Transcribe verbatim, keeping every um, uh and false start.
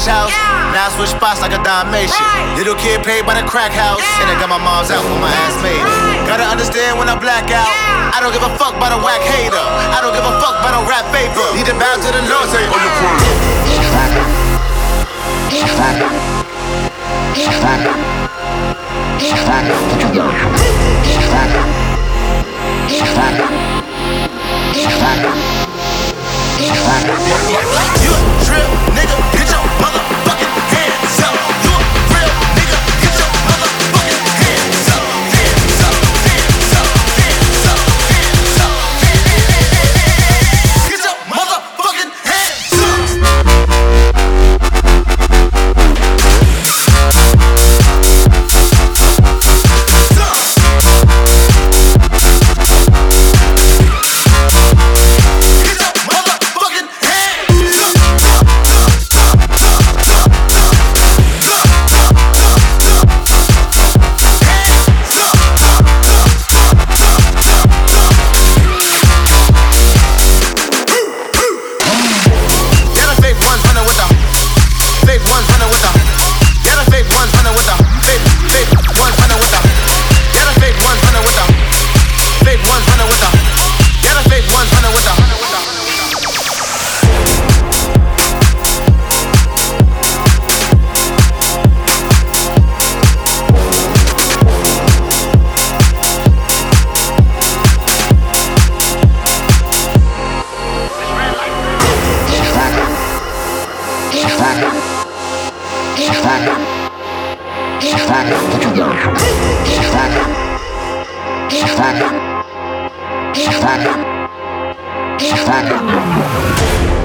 house. Now I switch spots like a Dalmatian. Little kid paid by the crack house, and I got my mom's out for my ass made. Gotta understand when I black out, I don't give a fuck about a whack hater. I don't give a fuck about a rap paper. Need to bow to the Lord, say, oh, you You a trip, nigga, get your motherfucking hands up. You a real nigga, get your motherfucking hands up. Hands up, hands up, hands up, hands up. Get your motherfucking hands Fuck.